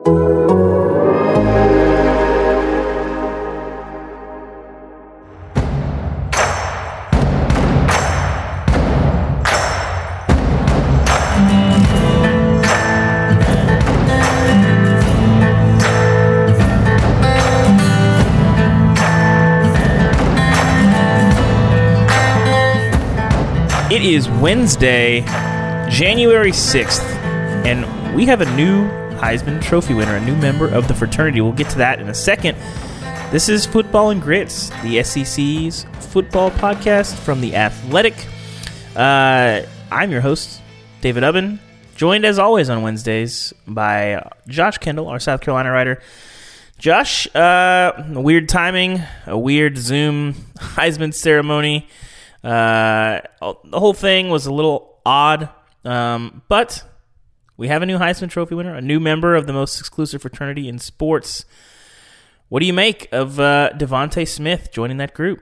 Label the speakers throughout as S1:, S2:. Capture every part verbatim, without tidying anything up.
S1: It is Wednesday, January sixth, and we have a new Heisman Trophy winner, a new member of the fraternity. We'll get to that in a second. This is Football and Grits, the S E C's football podcast from The Athletic. Uh, I'm your host, David Ubben, joined as always on Wednesdays by Josh Kendall, our South Carolina writer. Josh, uh, weird timing, a weird Zoom Heisman ceremony. Uh, the whole thing was a little odd, um, but we have a new Heisman Trophy winner, a new member of the most exclusive fraternity in sports. What do you make of uh, DeVonta Smith joining that group?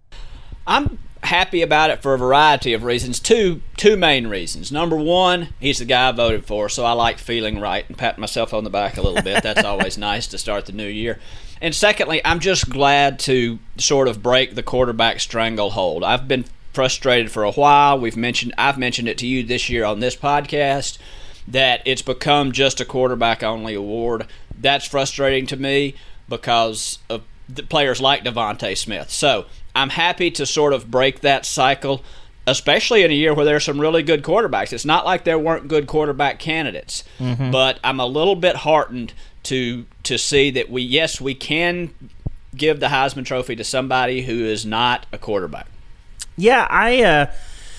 S2: I'm happy about it for a variety of reasons. Two two main reasons. Number one, he's the guy I voted for, so I like feeling right and patting myself on the back a little bit. That's always nice to start the new year. And secondly, I'm just glad to sort of break the quarterback stranglehold. I've been frustrated for a while. We've mentioned, I've mentioned it to you this year on this podcast, that it's become just a quarterback-only award. That's frustrating to me because of the players like DeVonta Smith. So I'm happy to sort of break that cycle, especially in a year where there's some really good quarterbacks. It's not like there weren't good quarterback candidates, mm-hmm. but I'm a little bit heartened to to see that we, yes, we can give the Heisman Trophy to somebody who is not a quarterback.
S1: Yeah, I, uh,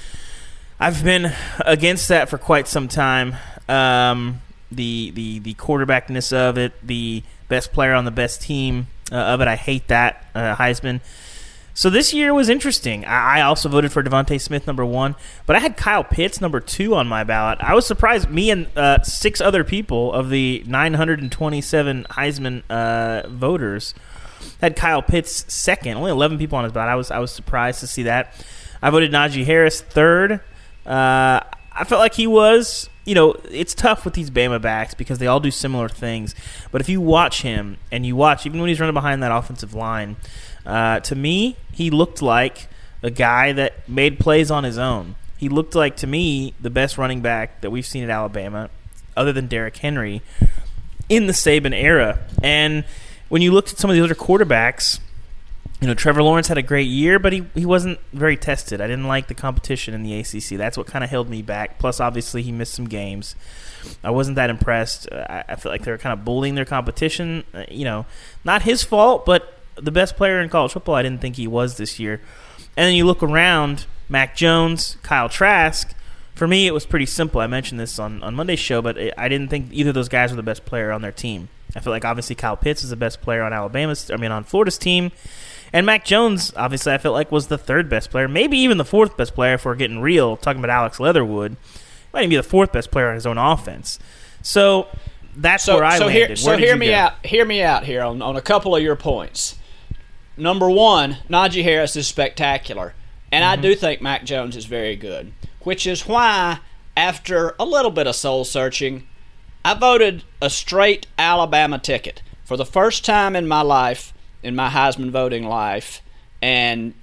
S1: I've been against that for quite some time. Um, the the the quarterbackness of it, the best player on the best team uh, of it, I hate that, uh, Heisman. So this year was interesting. I also voted for DeVonta Smith number one, but I had Kyle Pitts number two on my ballot. I was surprised. Me and uh, six other people of the nine hundred twenty-seven Heisman uh, voters had Kyle Pitts second. Only eleven people on his ballot. I was I was surprised to see that. I voted Najee Harris third. Uh, I felt like he was, you know, it's tough with these Bama backs because they all do similar things. But if you watch him and you watch, even when he's running behind that offensive line, Uh, to me, he looked like a guy that made plays on his own. He looked like, to me, the best running back that we've seen at Alabama, other than Derrick Henry, in the Saban era. And when you looked at some of the other quarterbacks, you know, Trevor Lawrence had a great year, but he, he wasn't very tested. I didn't like the competition in the A C C. That's what kind of held me back. Plus, obviously, he missed some games. I wasn't that impressed. I, I feel like they were kind of bullying their competition. Uh, you know, not his fault, but the best player in college football, I didn't think he was this year. And then you look around, Mac Jones, Kyle Trask. For me, it was pretty simple. I mentioned this on, on Monday's show, but it, I didn't think either of those guys were the best player on their team. I feel like obviously Kyle Pitts is the best player on Alabama's, I mean on Florida's team, and Mac Jones, obviously, I felt like was the third best player, maybe even the fourth best player if we're getting real. Talking about Alex Leatherwood, might even be the fourth best player on his own offense. So that's
S2: so,
S1: where I
S2: so
S1: landed.
S2: Here, so hear me go? out. Hear me out here on, on a couple of your points. Number one, Najee Harris is spectacular, and mm-hmm. I do think Mac Jones is very good, which is why, after a little bit of soul-searching, I voted a straight Alabama ticket for the first time in my life, in my Heisman voting life, and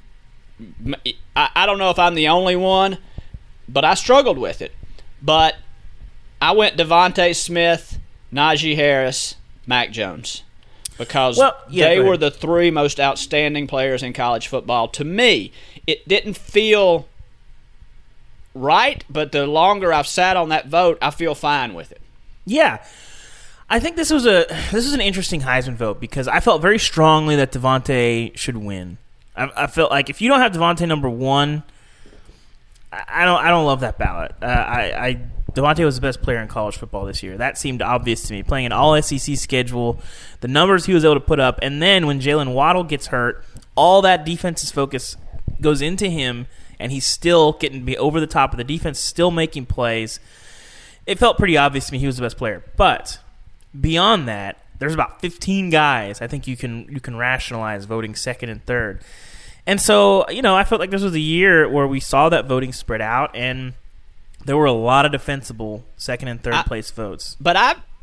S2: I, I don't know if I'm the only one, but I struggled with it. But I went DeVonta Smith, Najee Harris, Mac Jones. Because
S1: well, yeah,
S2: they were the three most outstanding players in college football. To me, it didn't feel right, but the longer I've sat on that vote, I feel fine with it.
S1: Yeah. I think this was a this was an interesting Heisman vote because I felt very strongly that DeVonta should win. I, I felt like if you don't have DeVonta number one, I, I don't I don't love that ballot. Uh, I, I DeVonta was the best player in college football this year. That seemed obvious to me. Playing an all S E C schedule, the numbers he was able to put up, and then when Jalen Waddle gets hurt, all that defense's focus goes into him, and he's still getting to be over the top of the defense, still making plays. It felt pretty obvious to me he was the best player. But beyond that, there's about fifteen guys I think you can you can rationalize voting second and third. And so, you know, I felt like this was a year where we saw that voting spread out, and there were a lot of defensible second and third I, place votes.
S2: But I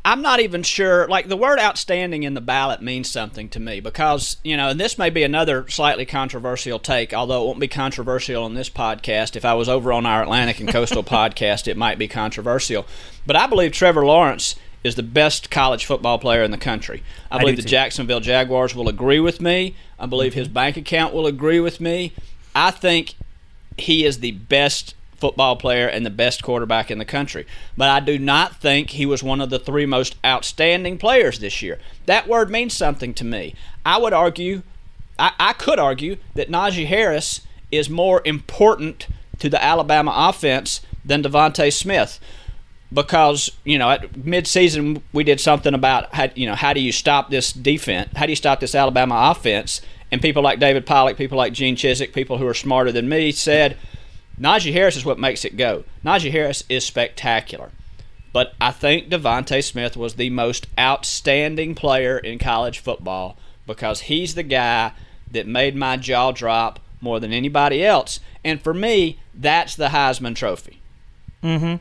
S2: I'm not even sure. Like, the word outstanding in the ballot means something to me because, you know, and this may be another slightly controversial take, although it won't be controversial on this podcast. If I was over on our Atlantic and Coastal podcast, it might be controversial. But I believe Trevor Lawrence is the best college football player in the country. I believe I the too. Jacksonville Jaguars will agree with me. I believe mm-hmm. his bank account will agree with me. I think he is the best football player and the best quarterback in the country. But I do not think he was one of the three most outstanding players this year. That word means something to me. I would argue, I, I could argue, that Najee Harris is more important to the Alabama offense than Devontae Smith. Because, you know, at midseason we did something about, how, you know, how do you stop this defense? How do you stop this Alabama offense? And people like David Pollack, people like Gene Chizik, people who are smarter than me said, Najee Harris is what makes it go. Najee Harris is spectacular. But I think Devontae Smith was the most outstanding player in college football because he's the guy that made my jaw drop more than anybody else. And for me, that's the Heisman Trophy.
S1: Mm-hmm.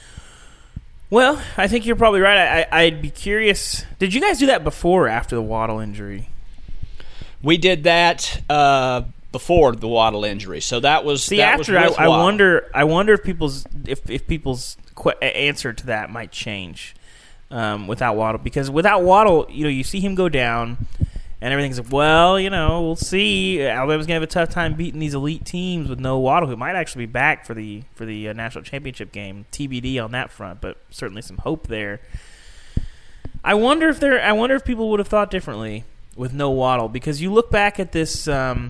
S1: Well, I think you're probably right. I, I, I'd be curious. Did you guys do that before or after the Waddle injury?
S2: We did that uh, before the Waddle injury. So that was
S1: See,
S2: that
S1: after
S2: was with
S1: I, I
S2: Waddle.
S1: wonder. I wonder if people's if if people's qu- answer to that might change um, without Waddle, because without Waddle, you know, you see him go down. And everything's like, well, you know, we'll see. Alabama's gonna have a tough time beating these elite teams with no Waddle, who might actually be back for the for the uh, national championship game. T B D on that front, but certainly some hope there. I wonder if there. I wonder if people would have thought differently with no Waddle, because you look back at this um,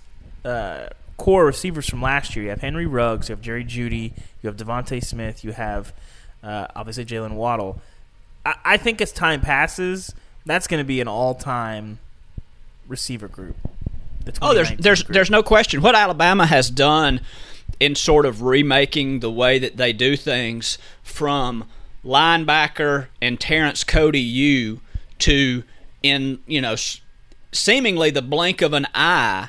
S1: uh, core receivers from last year. You have Henry Ruggs, you have Jerry Jeudy, you have Devontae Smith, you have uh, obviously Jalen Waddle. I, I think as time passes, that's going to be an all-time receiver group. The
S2: oh, there's there's
S1: group.
S2: there's no question. What Alabama has done in sort of remaking the way that they do things from linebacker and Terrence Cody U to, in you know seemingly the blink of an eye,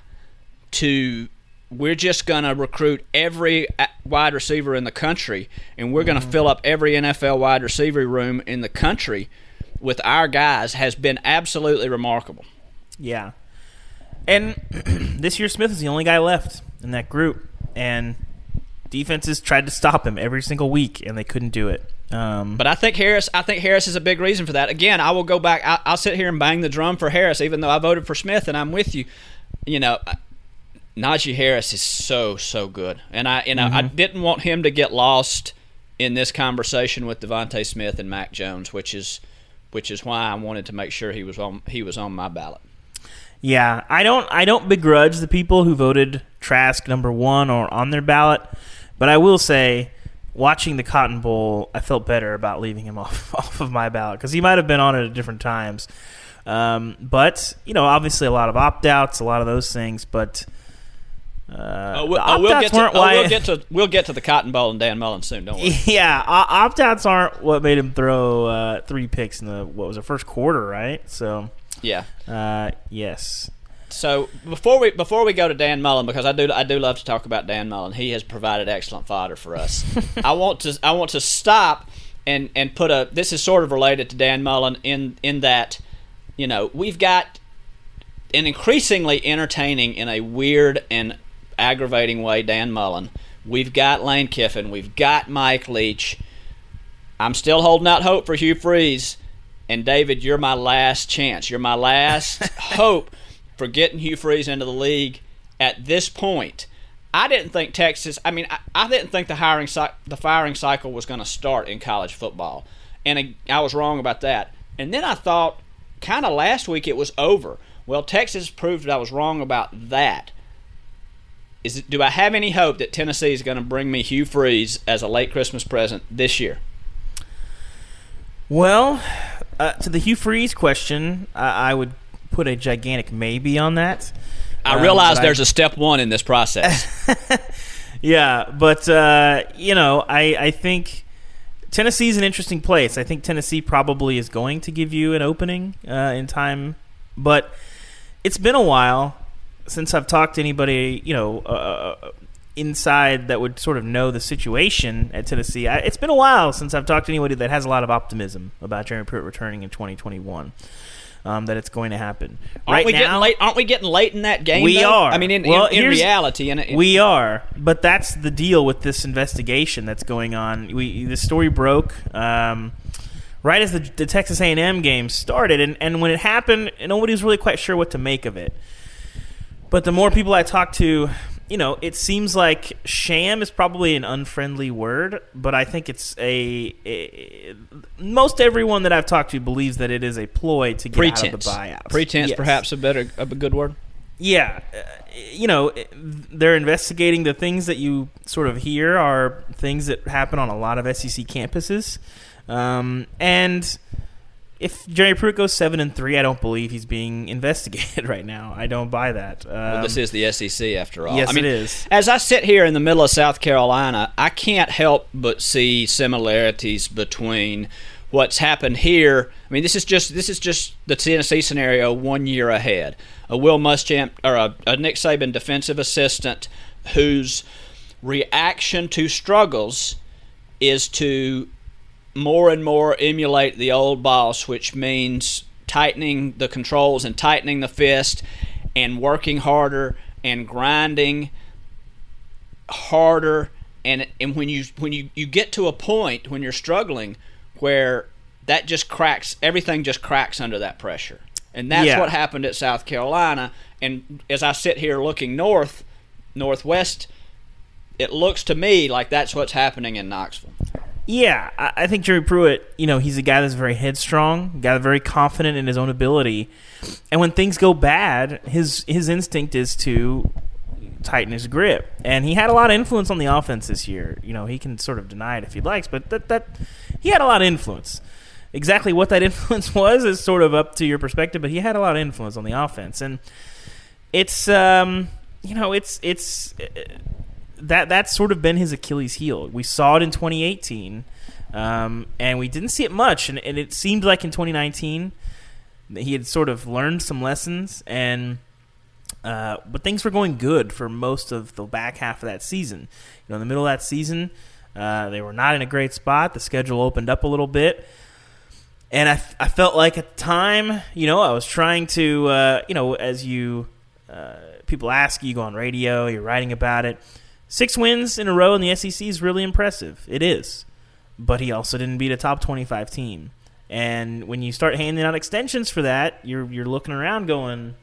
S2: to we're just going to recruit every wide receiver in the country, and we're going to mm-hmm. fill up every N F L wide receiver room in the country with our guys, has been absolutely remarkable.
S1: Yeah. And this year Smith is the only guy left in that group, and defenses tried to stop him every single week, and they couldn't do it. Um,
S2: but I think Harris I think Harris is a big reason for that. Again, I will go back. I, I'll sit here and bang the drum for Harris, even though I voted for Smith, and I'm with you. You know, Najee Harris is so, so good. And I, you know, mm-hmm. I didn't want him to get lost in this conversation with Devontae Smith and Mac Jones, which is which is why I wanted to make sure he was on he was on my ballot.
S1: Yeah, I don't I don't begrudge the people who voted Trask number one or on their ballot, but I will say, watching the Cotton Bowl, I felt better about leaving him off, off of my ballot, because he might have been on it at different times. Um, but, you know, obviously a lot of opt-outs, a lot of those things, but uh,
S2: oh, we'll, oh, we'll, get to, oh, we'll get to we'll get to the Cotton Bowl and Dan Mullen soon, don't worry.
S1: Yeah, opt-outs aren't what made him throw uh, three picks in the, what was it, first quarter, right? So...
S2: Yeah.
S1: Uh, yes.
S2: So before we before we go to Dan Mullen, because I do I do love to talk about Dan Mullen. He has provided excellent fodder for us. I want to I want to stop and, and put a this is sort of related to Dan Mullen in in that, you know, we've got an increasingly entertaining in a weird and aggravating way Dan Mullen. We've got Lane Kiffin. We've got Mike Leach. I'm still holding out hope for Hugh Freeze. And, David, you're my last chance. You're my last hope for getting Hugh Freeze into the league at this point. I didn't think Texas – I mean, I, I didn't think the hiring the firing cycle was going to start in college football. And I, I was wrong about that. And then I thought kind of last week it was over. Well, Texas proved that I was wrong about that. Is it, do I have any hope that Tennessee is going to bring me Hugh Freeze as a late Christmas present this year?
S1: Well – Uh, to the Hugh Freeze question, I, I would put a gigantic maybe on that.
S2: I realize um, there's I, a step one in this process.
S1: Yeah, but, uh, you know, I, I think Tennessee's an interesting place. I think Tennessee probably is going to give you an opening uh, in time. But it's been a while since I've talked to anybody, you know, uh, inside that would sort of know the situation at Tennessee. I, it's been a while since I've talked to anybody that has a lot of optimism about Jeremy Pruitt returning in twenty twenty-one. Um, that it's going to happen.
S2: Aren't
S1: right
S2: we
S1: now,
S2: getting late? Aren't we getting late in that game?
S1: We
S2: though?
S1: are.
S2: I mean, in,
S1: well,
S2: in, in reality, in, in,
S1: we are. But that's the deal with this investigation that's going on. We the story broke um, right as the, the Texas A and M game started, and, and when it happened, nobody was really quite sure what to make of it. But the more people I talk to, you know, it seems like sham is probably an unfriendly word, but I think it's a, a most everyone that I've talked to believes that it is a ploy to get
S2: Pretense.
S1: out of the buyout.
S2: Pretense,
S1: yes.
S2: perhaps a better, a good word.
S1: Yeah, uh, you know, they're investigating the things that you sort of hear are things that happen on a lot of S E C campuses, um, and. If Jeremy Pruitt goes seven and three, I don't believe he's being investigated right now. I don't buy that. Um,
S2: well, this is the S E C after all.
S1: Yes,
S2: I mean,
S1: it is.
S2: As I sit here in the middle of South Carolina, I can't help but see similarities between what's happened here. I mean, this is just this is just the Tennessee scenario one year ahead. A Will Muschamp or a, a Nick Saban defensive assistant whose reaction to struggles is to more and more emulate the old boss, which means tightening the controls and tightening the fist and working harder and grinding harder. And and when you when you, you get to a point when you're struggling where that just cracks, everything just cracks under that pressure. And that's
S1: yeah.
S2: what happened at South Carolina. And as I sit here looking north, northwest, it looks to me like that's what's happening in Knoxville.
S1: Yeah, I think Jeremy Pruitt, you know, he's a guy that's very headstrong, a guy that's very confident in his own ability. And when things go bad, his his instinct is to tighten his grip. And he had a lot of influence on the offense this year. You know, he can sort of deny it if he likes, but that that he had a lot of influence. Exactly what that influence was is sort of up to your perspective, but he had a lot of influence on the offense. And it's, um, you know, it's it's... That that's sort of been his Achilles heel. We saw it in twenty eighteen, um, and we didn't see it much. And, and it seemed like in twenty nineteen that he had sort of learned some lessons, and uh, but things were going good for most of the back half of that season. You know, in the middle of that season, uh, they were not in a great spot. The schedule opened up a little bit, and I, I felt like at the time, you know, I was trying to, uh, you know, as you uh, people ask you, you go on radio, you're writing about it. Six wins in a row in the S E C is really impressive. It is. But he also didn't beat a top twenty-five team. And when you start handing out extensions for that, you're you're looking around going,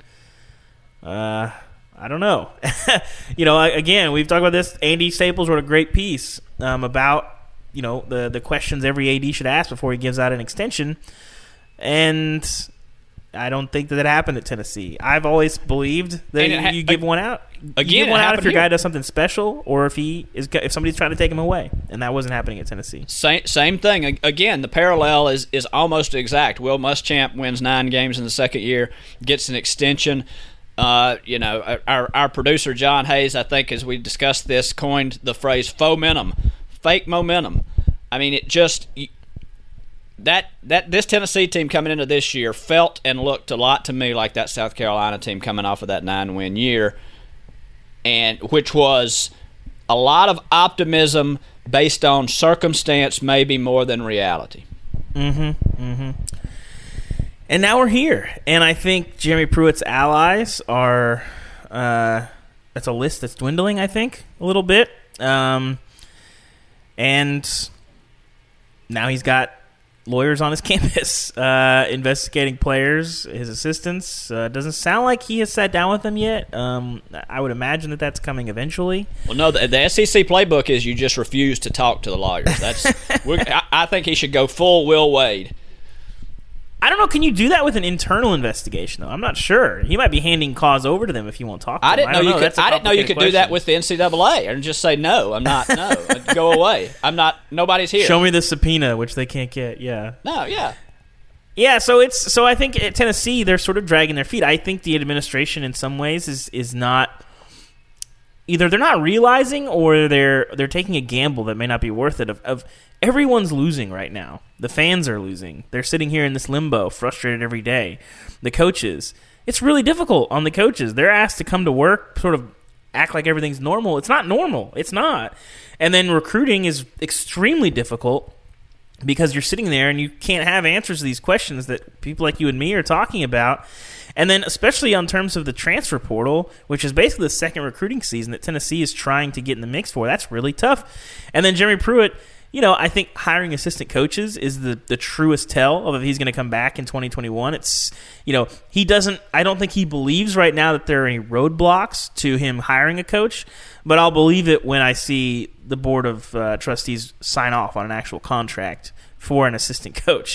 S1: uh, I don't know. you know, again, we've talked about this. Andy Staples wrote a great piece um, about, you know, the, the questions every A D should ask before he gives out an extension. And I don't think that that happened at Tennessee. I've always believed that you,
S2: ha-
S1: you give one out.
S2: Again,
S1: you give one out if your
S2: here.
S1: guy does something special, or if he is if somebody's trying to take him away, and that wasn't happening at Tennessee.
S2: Same same thing. Again, the parallel is is almost exact. Will Muschamp wins nine games in the second year, gets an extension. Uh, you know, our our producer John Hayes, I think, as we discussed this, coined the phrase "fomentum," fake momentum. I mean, it just. That that this Tennessee team coming into this year felt and looked a lot to me like that South Carolina team coming off of that nine-win year, and which was a lot of optimism based on circumstance, maybe more than reality.
S1: Mm-hmm. Mm-hmm. And now we're here, and I think Jeremy Pruitt's allies are. Uh, that's a list that's dwindling. I think a little bit, um, and now he's got lawyers on his campus uh, investigating players, his assistants. Uh, doesn't sound like he has sat down with them yet. Um, I would imagine that that's coming eventually.
S2: Well, no, the, the S E C playbook is you just refuse to talk to the lawyers. That's we're, I, I think he should go full Will Wade.
S1: I don't know. Can you do that with an internal investigation, though? I'm not sure. He might be handing cause over to them if you won't talk to
S2: I
S1: them.
S2: didn't
S1: I
S2: know
S1: don't
S2: you
S1: know.
S2: could.
S1: That's a
S2: I didn't know you could
S1: complicated
S2: do that
S1: question.
S2: with the N C double A and just say no. I'm not. No, go away. I'm not. Nobody's here.
S1: Show me the subpoena, which they can't get. Yeah.
S2: No. Yeah.
S1: Yeah. So it's so I think at Tennessee they're sort of dragging their feet. I think the administration in some ways is is not. Either they're not realizing or they're they're taking a gamble that may not be worth it. Of, of everyone's losing right now. The fans are losing. They're sitting here in this limbo, frustrated every day. The coaches. It's really difficult on the coaches. They're asked to come to work sort of act like everything's normal. It's not normal. It's not. And then recruiting is extremely difficult because you're sitting there and you can't have answers to these questions that people like you and me are talking about. And then especially on terms of the transfer portal, which is basically the second recruiting season that Tennessee is trying to get in the mix for, that's really tough. And then Jeremy Pruitt, you know, I think hiring assistant coaches is the, the truest tell of if he's going to come back in twenty twenty-one. It's, you know, he doesn't, I don't think he believes right now that there are any roadblocks to him hiring a coach, but I'll believe it when I see the board of uh, trustees sign off on an actual contract for an assistant coach.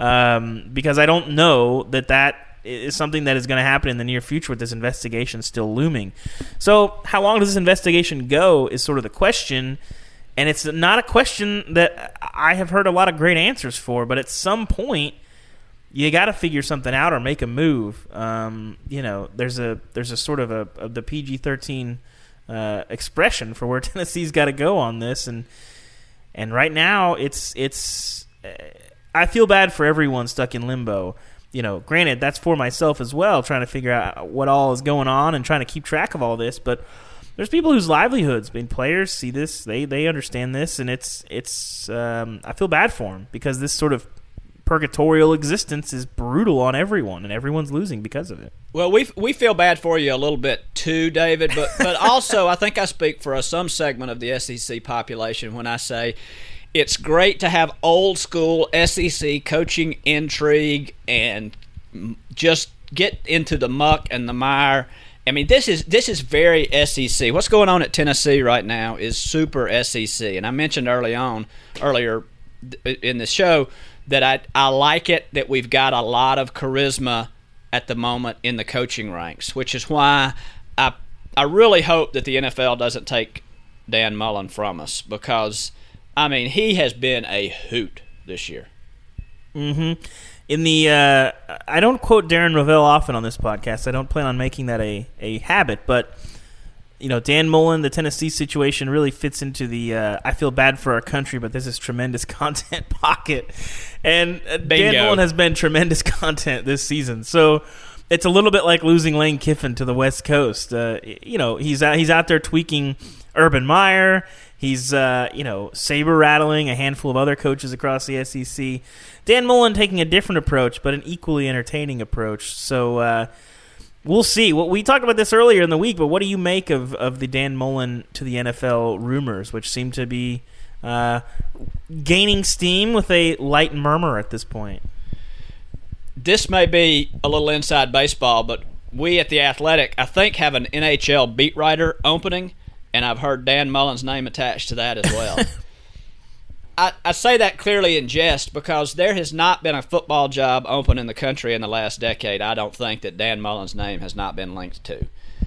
S1: Um, because I don't know that that is something that is going to happen in the near future with this investigation still looming. So how long does this investigation go is sort of the question. And it's not a question that I have heard a lot of great answers for, but at some point, you got to figure something out or make a move. Um, you know, there's a there's a sort of a of the P G thirteen uh, expression for where Tennessee's got to go on this, and and right now it's it's uh, I feel bad for everyone stuck in limbo. You know, granted, that's for myself as well, trying to figure out what all is going on and trying to keep track of all this, but there's people whose livelihoods, I mean, players see this, they they understand this, and it's it's. Um, I feel bad for them because this sort of purgatorial existence is brutal on everyone, and everyone's losing because of it.
S2: Well, we we feel bad for you a little bit too, David, but but also I think I speak for a, some segment of the S E C population when I say it's great to have old school S E C coaching intrigue and just get into the muck and the mire. I mean, this is this is very S E C. What's going on at Tennessee right now is super S E C. And I mentioned early on, earlier in the show that I I like it that we've got a lot of charisma at the moment in the coaching ranks, which is why I I really hope that the N F L doesn't take Dan Mullen from us because, I mean, he has been a hoot this year.
S1: Mm-hmm. In the, uh, I don't quote Darren Rovell often on this podcast. I don't plan on making that a, a habit, but you know, Dan Mullen, the Tennessee situation really fits into the. Uh, I feel bad for our country, but this is tremendous content pocket, and uh, Dan Mullen has been tremendous content this season. So it's a little bit like losing Lane Kiffin to the West Coast. Uh, you know, he's out, he's out there tweaking Urban Meyer. He's, uh, you know, saber-rattling a handful of other coaches across the S E C. Dan Mullen taking a different approach, but an equally entertaining approach. So uh, we'll see. Well, we talked about this earlier in the week, but what do you make of, of the Dan Mullen to the N F L rumors, which seem to be uh, gaining steam with a light murmur at this point?
S2: This may be a little inside baseball, but we at The Athletic, I think, have an N H L beat writer opening, and I've heard Dan Mullen's name attached to that as well. I, I say that clearly in jest because there has not been a football job open in the country in the last decade, I don't think, that Dan Mullen's name has not been linked to.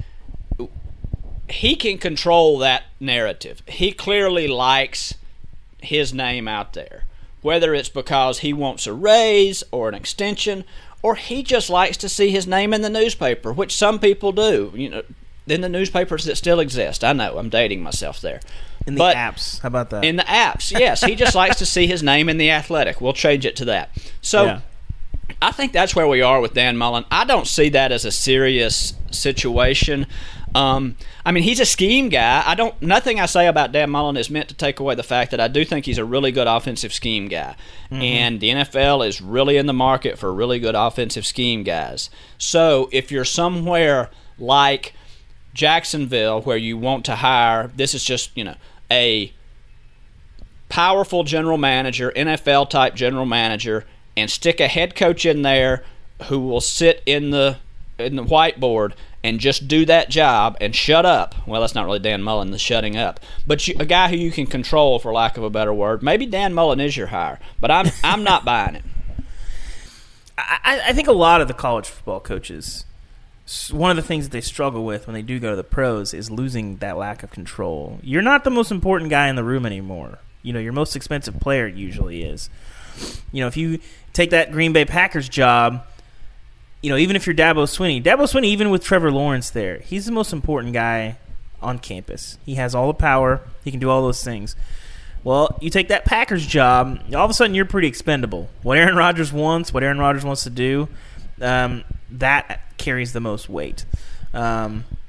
S2: He can control that narrative. He clearly likes his name out there, whether it's because he wants a raise or an extension, or he just likes to see his name in the newspaper, which some people do. You know, in the newspapers that still exist. I know, I'm dating myself there.
S1: In the
S2: but
S1: apps. How about that?
S2: In the apps, yes. He just likes to see his name in The Athletic. We'll change it to that. So yeah. I think that's where we are with Dan Mullen. I don't see that as a serious situation. Um, I mean, he's a scheme guy. I don't. Nothing I say about Dan Mullen is meant to take away the fact that I do think he's a really good offensive scheme guy. Mm-hmm. And the N F L is really in the market for really good offensive scheme guys. So if you're somewhere like Jacksonville where you want to hire, this is just, you know, a powerful general manager, N F L-type general manager, and stick a head coach in there who will sit in the in the whiteboard and just do that job and shut up. Well, that's not really Dan Mullen, the shutting up. But you, a guy who you can control, for lack of a better word. Maybe Dan Mullen is your hire, but I'm I'm not buying it.
S1: I, I think a lot of the college football coaches, one of the things that they struggle with when they do go to the pros is losing that lack of control. You're not the most important guy in the room anymore. You know, your most expensive player usually is. You know, if you take that Green Bay Packers job, you know, even if you're Dabo Swinney, Dabo Swinney, even with Trevor Lawrence there, he's the most important guy on campus. He has all the power. He can do all those things. Well, you take that Packers job, all of a sudden you're pretty expendable. What Aaron Rodgers wants, what Aaron Rodgers wants to do, um, that carries the most weight. Um,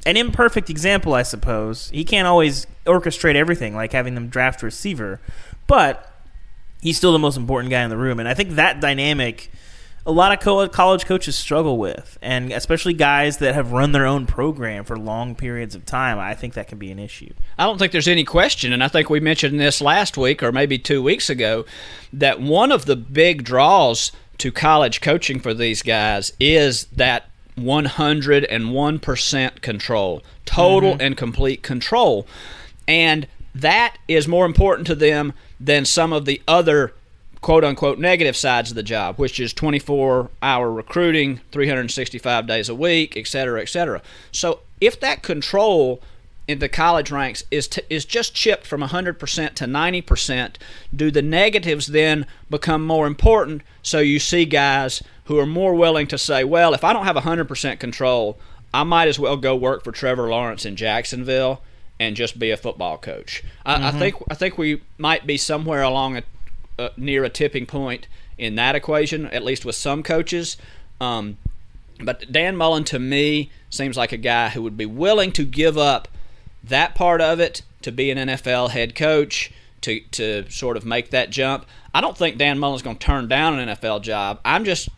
S1: an imperfect example, I suppose. He can't always orchestrate everything, like having them draft a receiver, but he's still the most important guy in the room. And I think that dynamic, a lot of co- college coaches struggle with, and especially guys that have run their own program for long periods of time. I think that can be an issue.
S2: I don't think there's any question, and I think we mentioned this last week or maybe two weeks ago, that one of the big draws to college coaching for these guys is that one hundred one percent control, total mm-hmm. and complete control. And that is more important to them than some of the other quote-unquote negative sides of the job, which is twenty-four hour recruiting, three hundred sixty-five days a week, et cetera, et cetera. So if that control in the college ranks is t- is just chipped from one hundred percent to ninety percent, do the negatives then become more important? So you see guys who are more willing to say, well, if I don't have one hundred percent control, I might as well go work for Trevor Lawrence in Jacksonville and just be a football coach. I, mm-hmm. I think I think we might be somewhere along a, uh, near a tipping point in that equation, at least with some coaches. Um, but Dan Mullen, to me, seems like a guy who would be willing to give up that part of it to be an N F L head coach, to to sort of make that jump. I don't think Dan Mullen's going to turn down an N F L job. I'm just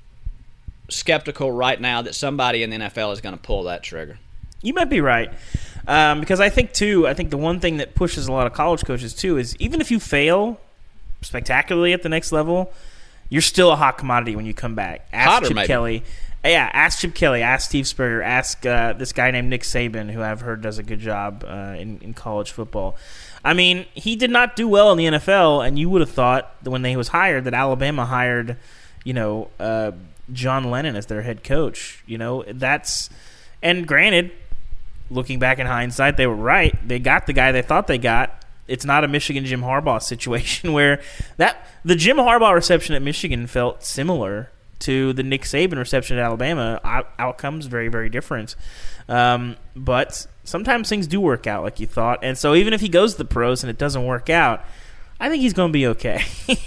S2: skeptical right now that somebody in the N F L is going to pull that trigger.
S1: You might be right. Um, because I think, too, I think the one thing that pushes a lot of college coaches, too, is even if you fail spectacularly at the next level, you're still a hot commodity when you come back. Ask
S2: Hotter,
S1: Chip
S2: maybe.
S1: Kelly. Yeah, ask Chip Kelly, ask Steve Spurrier, ask uh, this guy named Nick Saban, who I've heard does a good job uh, in, in college football. I mean, he did not do well in the N F L, and you would have thought that when they was hired that Alabama hired, you know, uh, John Lennon as their head coach. You know, that's – and granted, looking back in hindsight, they were right. They got the guy they thought they got. It's not a Michigan Jim Harbaugh situation where that the Jim Harbaugh reception at Michigan felt similar to the Nick Saban reception at Alabama. Out- outcomes very, very different. Um, but sometimes things do work out like you thought. And so even if he goes to the pros and it doesn't work out, I think he's going to be okay.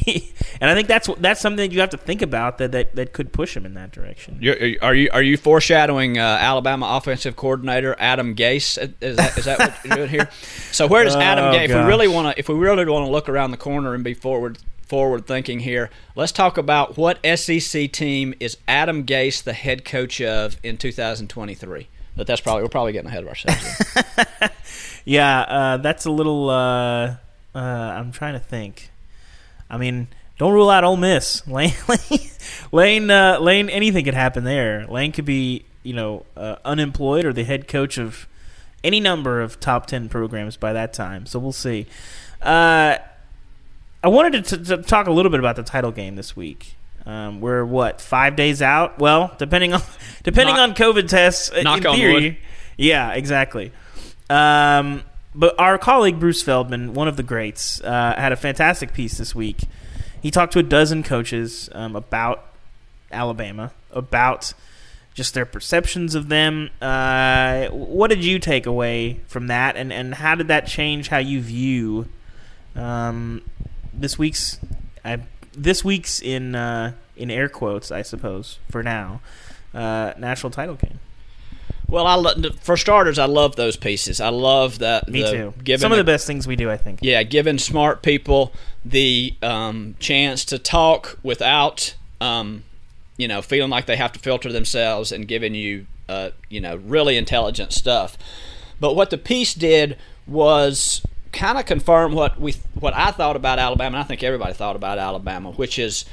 S1: And I think that's that's something that you have to think about that, that, that could push him in that direction.
S2: You're, are you are you foreshadowing uh, Alabama offensive coordinator Adam Gase? Is that, is that what you're doing here? So where does Adam
S1: oh,
S2: Gase? If we really want to, if we really want to look around the corner and be forward forward thinking here, let's talk about what S E C team is Adam Gase the head coach of in two thousand twenty-three. But that's probably we're probably getting ahead of ourselves.
S1: yeah, uh, that's a little. Uh, uh, I'm trying to think. I mean, don't rule out Ole Miss. Lane, Lane, uh, Lane. Anything could happen there. Lane could be, you know, uh, unemployed or the head coach of any number of top ten programs by that time. So we'll see. Uh, I wanted to, t- to talk a little bit about the title game this week. Um, we're what five days out? Well, depending on depending knock, on COVID tests,
S2: knock
S1: in theory,
S2: on wood.
S1: Yeah, exactly. Um, but our colleague Bruce Feldman, one of the greats, uh, had a fantastic piece this week. He talked to a dozen coaches um, about Alabama, about just their perceptions of them. Uh, what did you take away from that, and, and how did that change how you view um, this week's uh, this week's in uh, in air quotes, I suppose, for now, uh, national title game?
S2: Well, I lo- for starters, I love those pieces. I love that.
S1: Me
S2: the,
S1: too.
S2: Giving
S1: Some of the
S2: a,
S1: best things we do, I think.
S2: Yeah, giving smart people the um, chance to talk without, um, you know, feeling like they have to filter themselves, and giving you, uh, you know, really intelligent stuff. But what the piece did was kind of confirm what we, what I thought about Alabama, and I think everybody thought about Alabama, which is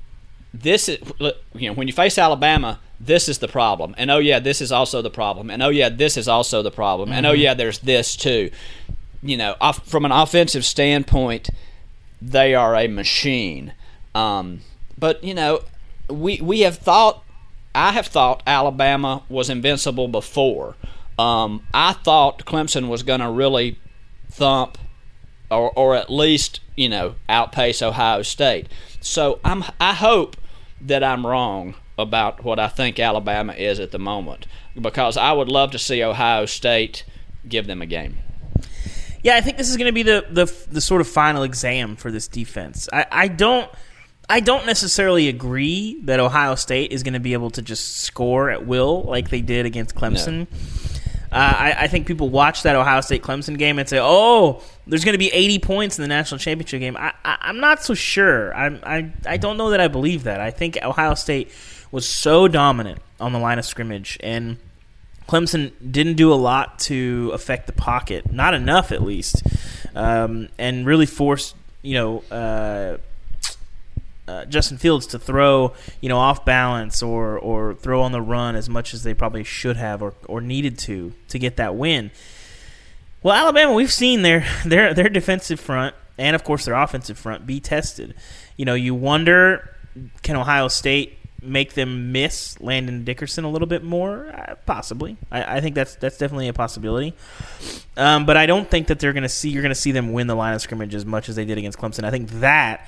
S2: this is, you know, when you face Alabama, this is the problem. And oh yeah, this is also the problem. And oh yeah, this is also the problem. Mm-hmm. And oh yeah, there's this too. You know, off, from an offensive standpoint, they are a machine. Um, but you know, we we have thought, I have thought Alabama was invincible before. Um, I thought Clemson was going to really thump, or or at least, you know, outpace Ohio State. So I'm I hope that I'm wrong about what I think Alabama is at the moment, because I would love to see Ohio State give them a game.
S1: Yeah, I think this is going to be the, the the sort of final exam for this defense. I, I don't I don't necessarily agree that Ohio State is going to be able to just score at will like they did against Clemson.
S2: No.
S1: I, I think people watch that Ohio State-Clemson game and say, oh, there's going to be eighty points in the national championship game. I, I, I'm not so sure. I'm, I, I don't know that I believe that. I think Ohio State was so dominant on the line of scrimmage, and Clemson didn't do a lot to affect the pocket, not enough at least, um, and really forced, you know, uh, uh, Justin Fields to throw, you know, off balance or or throw on the run as much as they probably should have or, or needed to to get that win. Well, Alabama, we've seen their their their defensive front and of course their offensive front be tested. You know, you wonder, can Ohio State make them miss Landon Dickerson a little bit more? Uh, possibly. I, I think that's that's definitely a possibility. Um, but I don't think that they're going to see you're going to see them win the line of scrimmage as much as they did against Clemson. I think that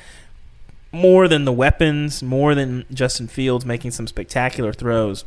S1: more than the weapons, more than Justin Fields making some spectacular throws,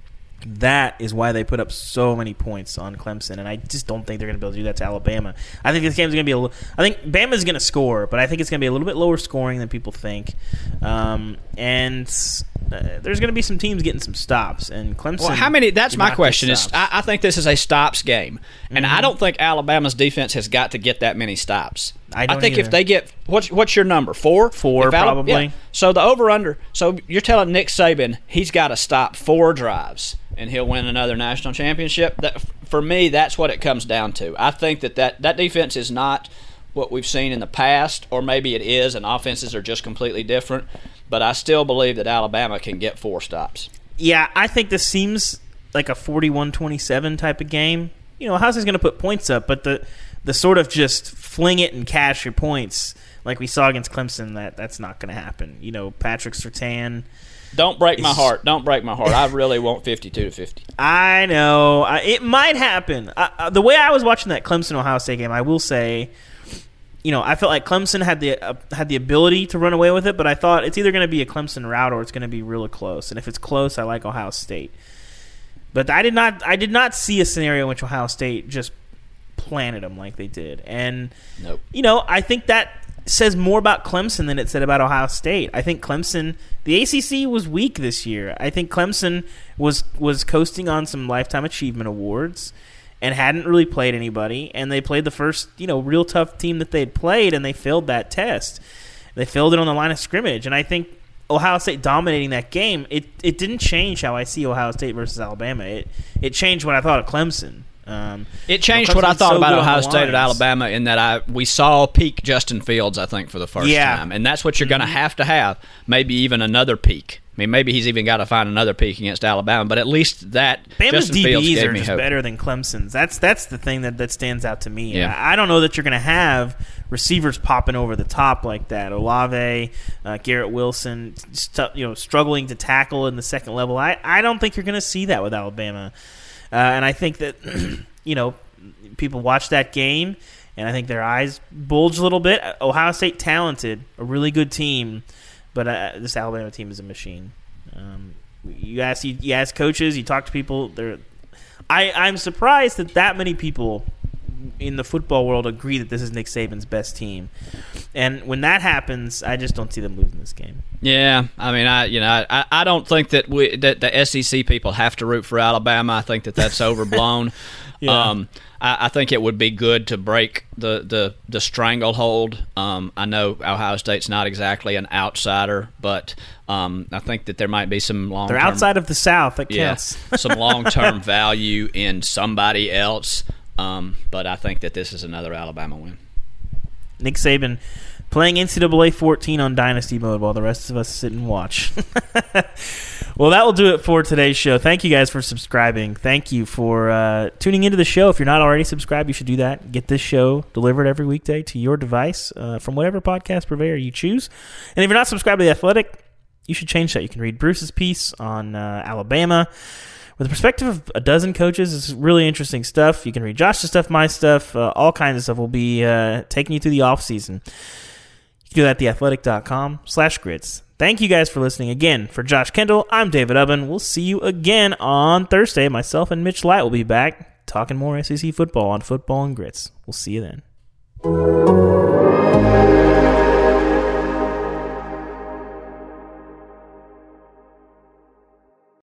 S1: that is why they put up so many points on Clemson, and I just don't think they're going to be able to do that to Alabama. I think this game's going to be a little, I think Bama's going to score, but I think it's going to be a little bit lower scoring than people think. Um, and uh, there's going to be some teams getting some stops, and Clemson.
S2: Well, how many? That's my question. Is I, I think this is a stops game, and mm-hmm. I don't think Alabama's defense has got to get that many stops.
S1: I, don't
S2: I think
S1: either.
S2: if they get what's what's your number four?
S1: Four
S2: if Alabama,
S1: probably.
S2: Yeah. So the over under. So you're telling Nick Saban he's got to stop four drives and he'll win another national championship. That, for me, that's what it comes down to. I think that, that that defense is not what we've seen in the past, or maybe it is, and offenses are just completely different. But I still believe that Alabama can get four stops.
S1: Yeah, I think this seems like a forty-one twenty-seven type of game. You know, Ohio State's going to put points up, but the the sort of just fling it and cash your points like we saw against Clemson, that that's not going to happen. You know, Patrick Surtain.
S2: Don't break my heart. Don't break my heart. I really want fifty-two to fifty.
S1: I know. I, it might happen. I, I, the way I was watching that Clemson-Ohio State game, I will say, you know, I felt like Clemson had the uh, had the ability to run away with it, but I thought it's either going to be a Clemson rout or it's going to be really close. And if it's close, I like Ohio State. But I did not I did not see a scenario in which Ohio State just planted them like they did. And,
S2: nope.
S1: you know, I think that says more about Clemson than it said about Ohio State. I think Clemson, the A C C was weak this year. I think Clemson was was coasting on some Lifetime Achievement Awards and hadn't really played anybody, and they played the first, you know, real tough team that they'd played, and they failed that test. They failed it on the line of scrimmage, and I think Ohio State dominating that game, it, it didn't change how I see Ohio State versus Alabama. It it changed what I thought of Clemson. Um,
S2: it changed
S1: you know,
S2: what I thought
S1: so
S2: about Ohio State
S1: lines.
S2: at Alabama in that I we saw peak Justin Fields, I think, for the first
S1: yeah.
S2: time. And that's what you're going to
S1: mm-hmm.
S2: have to have, maybe even another peak. I mean, maybe he's even got to find another peak against Alabama, but at least that
S1: Bama's
S2: Justin
S1: D Bs
S2: Fields gave
S1: are
S2: me
S1: just
S2: hope.
S1: better than Clemson's. That's that's the thing that, that stands out to me.
S2: Yeah.
S1: I, I don't know that you're going to have receivers popping over the top like that. Olave, uh, Garrett Wilson, st- you know, struggling to tackle in the second level. I, I don't think you're going to see that with Alabama. Uh, and I think that, you know, people watch that game, and I think their eyes bulge a little bit. Ohio State talented, a really good team, but uh, this Alabama team is a machine. Um, you ask you, you ask coaches, you talk to people. They're, I I'm surprised that that many people in the football world agree that this is Nick Saban's best team, and when that happens, I just don't see them losing this game.
S2: Yeah, I mean, I you know, I, I don't think that we that the S E C people have to root for Alabama. I think that that's overblown.
S1: yeah.
S2: Um, I, I think it would be good to break the the the stranglehold. Um, I know Ohio State's not exactly an outsider, but um, I think that there might be some long.
S1: They're outside of the South. That counts.
S2: Yeah, some long term value in somebody else. Um, but I think that this is another Alabama win.
S1: Nick Saban playing N C double A fourteen on Dynasty mode while the rest of us sit and watch. Well, that will do it for today's show. Thank you guys for subscribing. Thank you for uh, tuning into the show. If you're not already subscribed, you should do that. Get this show delivered every weekday to your device uh, from whatever podcast purveyor you choose. And if you're not subscribed to The Athletic, you should change that. You can read Bruce's piece on uh, Alabama with the perspective of a dozen coaches. It's really interesting stuff. You can read Josh's stuff, my stuff, uh, all kinds of stuff. We'll be uh, taking you through the offseason. You can do that at theathletic.com slash grits. Thank you guys for listening again. For Josh Kendall, I'm David Ubben. We'll see you again on Thursday. Myself and Mitch Light will be back talking more S E C football on Football and Grits. We'll see you then.